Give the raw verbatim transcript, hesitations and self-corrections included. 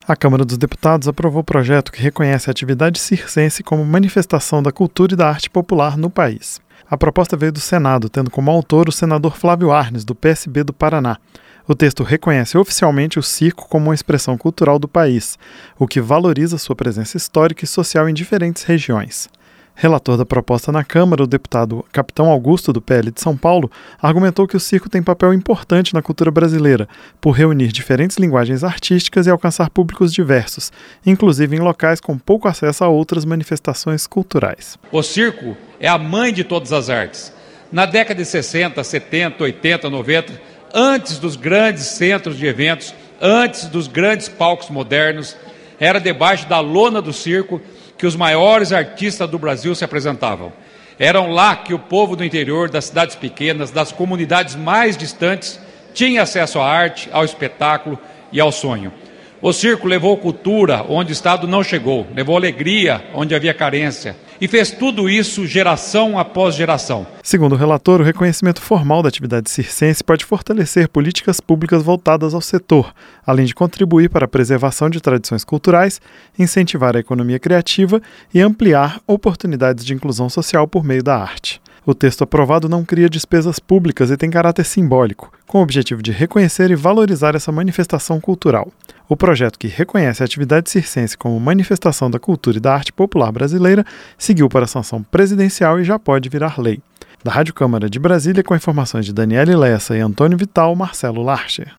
A Câmara dos Deputados aprovou o projeto que reconhece a atividade circense como manifestação da cultura e da arte popular no país. A proposta veio do Senado, tendo como autor o senador Flávio Arnes, do P S B do Paraná. O texto reconhece oficialmente o circo como uma expressão cultural do país, o que valoriza sua presença histórica e social em diferentes regiões. Relator da proposta na Câmara, o deputado Capitão Augusto, do P L de São Paulo, argumentou que o circo tem papel importante na cultura brasileira, por reunir diferentes linguagens artísticas e alcançar públicos diversos, inclusive em locais com pouco acesso a outras manifestações culturais. O circo é a mãe de todas as artes. Na década de sessenta, setenta, oitenta, noventa, antes dos grandes centros de eventos, antes dos grandes palcos modernos, era debaixo da lona do circo que os maiores artistas do Brasil se apresentavam. Eram lá que o povo do interior, das cidades pequenas, das comunidades mais distantes, tinha acesso à arte, ao espetáculo e ao sonho. O circo levou cultura onde o Estado não chegou, levou alegria onde havia carência, e fez tudo isso geração após geração. Segundo o relator, o reconhecimento formal da atividade circense pode fortalecer políticas públicas voltadas ao setor, além de contribuir para a preservação de tradições culturais, incentivar a economia criativa e ampliar oportunidades de inclusão social por meio da arte. O texto aprovado não cria despesas públicas e tem caráter simbólico, com o objetivo de reconhecer e valorizar essa manifestação cultural. O projeto que reconhece a atividade circense como manifestação da cultura e da arte popular brasileira seguiu para a sanção presidencial e já pode virar lei. Da Rádio Câmara de Brasília, com informações de Daniele Lessa e Antônio Vital, Marcelo Larcher.